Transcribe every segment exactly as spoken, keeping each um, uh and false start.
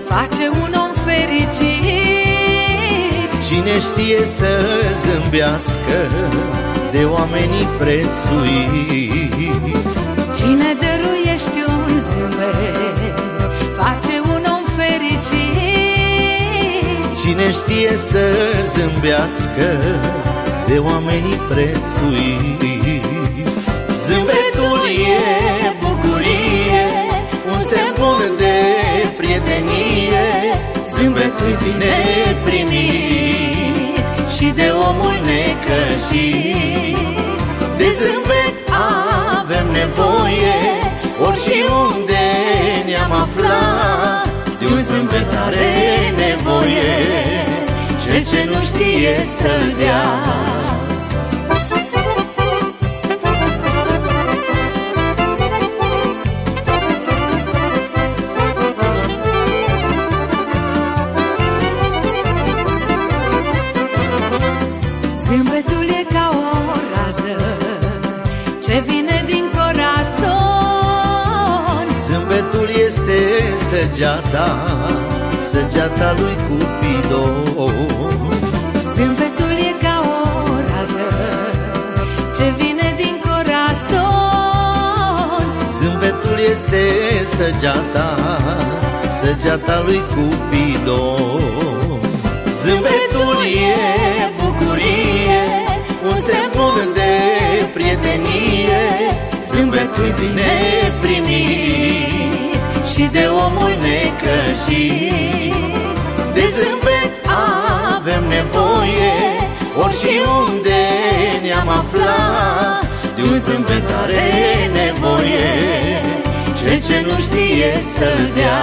face un om fericit. Cine știe să zâmbească de oamenii prețuit. Cine dăruiește un zâmbet face un om fericit. Cine știe să zâmbească de oamenii prețuit. Zâmbetul e bucurie, un semn bun de prietenie. Zâmbetul bine primit și de omul necăjit. De zâmbet avem nevoie, ori și unde ne-am aflat. De un zâmbet are nevoie cel ce nu știe să-l dea. Zâmbetul e ca o rază ce vine din corazon. Zâmbetul este săgeata, săgeata lui Cupidon. Zâmbetul e ca o rază ce vine din corazon. Zâmbetul este săgeata, săgeata lui Cupidon. Zâmbetul e bucurie, un semn bun de prietenie. Zâmbetul bine primit și de omul necăjit. De zâmbet avem nevoie, ori și unde ne-am aflat. De un zâmbet are nevoie cel ce nu știe să-l dea.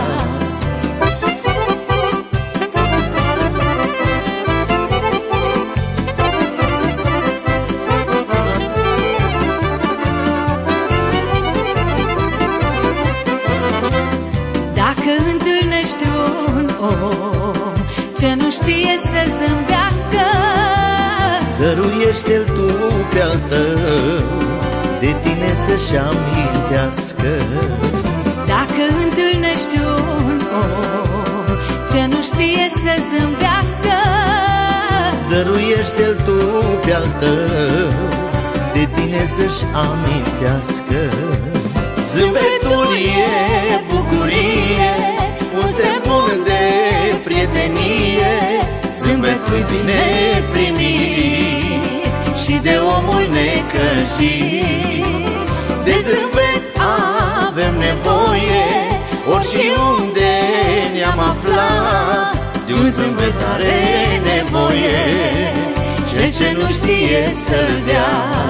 Dacă întâlnești un om ce nu știe să zâmbească, dăruiește-l tu pe-al tău, de tine să-și amintească. Dacă întâlnești un om ce nu știe să zâmbească, dăruiește-l tu pe-al tău, de tine să-și amintească. Zâmbetul e bucurie, un semn bun de prietenie. Zâmbetul bine primit și de omul necăjit. De zâmbet avem nevoie, ori și unde ne-am aflat. De un zâmbet are nevoie cel ce nu știe să-l dea.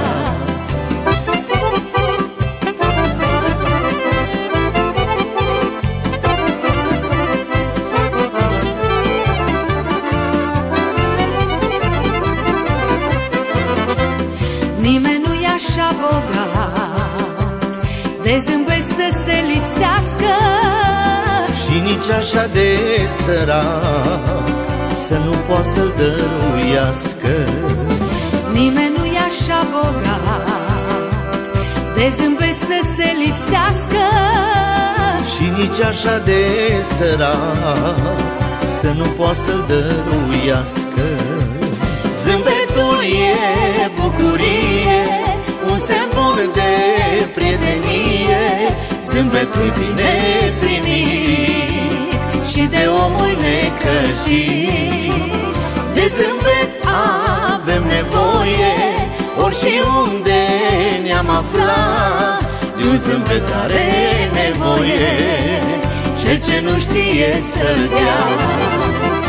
Nimeni nu-i așa bogat de zâmbet să se lipsească, și nici așa de sărac să nu poată să-l dăruiască. Nimeni nu-i așa bogat de zâmbet să se lipsească, și nici așa de sărac să nu poată să-l dăruiască. Zâmbetul e bucurie, un semn bun de prietenie. Zâmbetul bine primit și de omul necăjit. De zâmbet avem nevoie, ori și unde ne-am aflat. De un zâmbet are nevoie cel ce nu știe să-l dea.